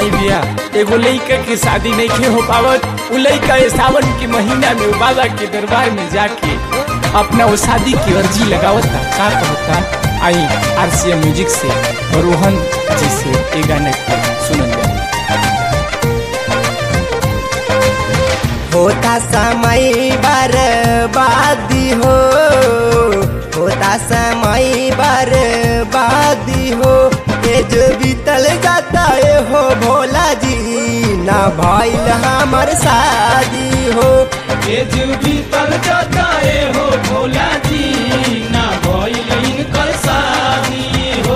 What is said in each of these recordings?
आई भैया एगो लइका के शादी नहीं हो पावत। उ लइका सावन के महीना में बाबा के दरबार में जाके अपना वो शादी की अर्जी लगावता। का कहता आई RCM म्यूजिक से रोहन जी से ये गाना के सुनल जाए। होता समय बर्बादी हो, होता समय बर्बादी हो, ये जो बीतल जाता है हो भोला जी, ना भइल हमर शादी हो। ये जो बीतल जाता है हो भोला जी, ना भइल इनकर शादी हो।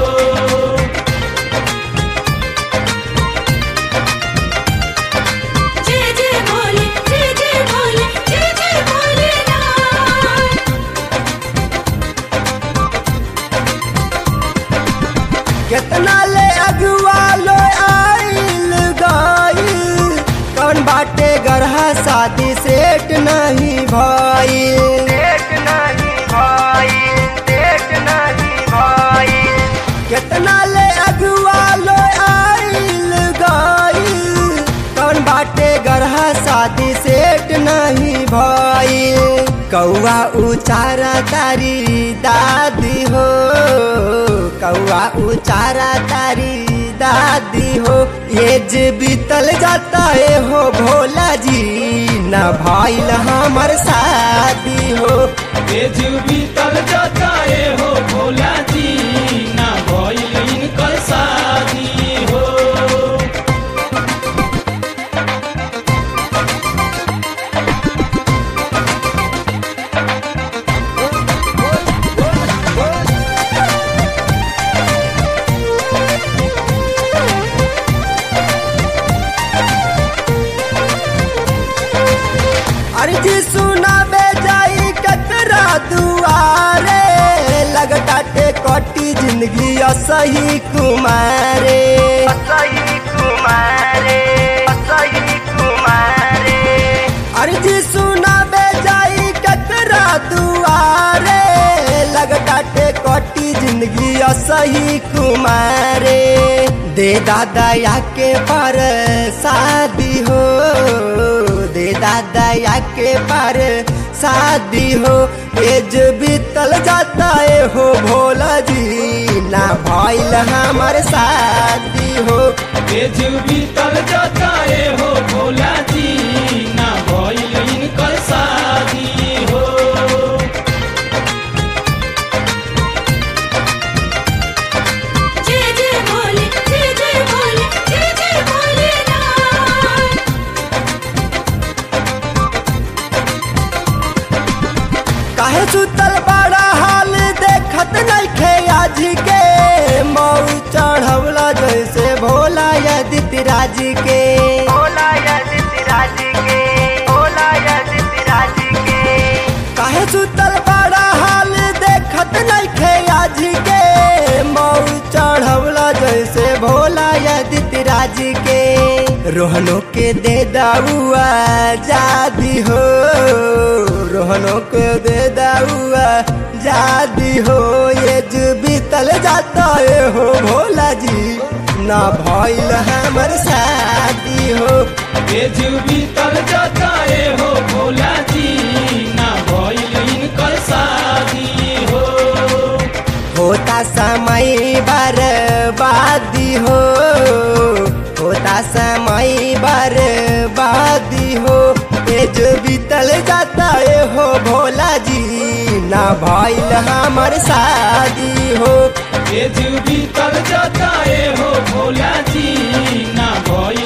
कितना ले अगुआ लो आइल गइल, कौन बाटे गरहा शादी सेट नहीं भइल, सेट नहीं भइल, सेट नहीं भइल। कितना ले अगुआ लो आइल गइल, कौन बाटे गरहा शादी सेट नहीं भइल। कौआ उचारा तारी दादी हो, कौआ उचारा तारी दादी हो, ये जे बीतल जाता है हो भोला जी, ना भइल हमर शादी हो। ये जो बीतल जाता है हो भोला जी, ना भइल इनकर शादी हो। अर्जी सुनाबे जाई कतरा दुआरे, लगटाटे कटी जिंदगी असही कुमारे, असही कुमारे, असही कुमारे। अर्जी सुनाबे जाई कतरा दुआरे, लगटाटे कटी जिंदगी असही कुमारे। दे दादा या के पर शादी हो, दे दादा या के पर शादी हो, ये जो बीतल जाता है हो भोला जी, ना भइल हमर शादी हो। ये जो बीतल जाता है हो भोला जी, ना भइल इनकर शादी हो। काहे सुतल बड़ा हाल देखत नहीं खे आज के, मऊ चढ़वला जैसे भोला यदिति राज के, भोला यदिति राज के, भोला यदिति राज के। काहे सुतल बड़ा हाल देखत नहीं खे आज के, मऊ चढ़वला जैसे भोला यदिति राज के। रोहनों के दे दाऊआ जादी हो, रोहनों को दे दाऊआ जादी हो, ये जो बीतल जाता है हो भोला जी, ना भइल हमर शादी हो। ये जो बीतल जाता है हो भोला जी, ना भइल इनकर शादी हो। होता समय बर्बादी हो, होता समय बर्बादी हो, ये जो बीतल जाता है हो भोला जी, ना भइल हमर शादी हो। ये जो बीतल जाता है हो भोला जी, ना भइल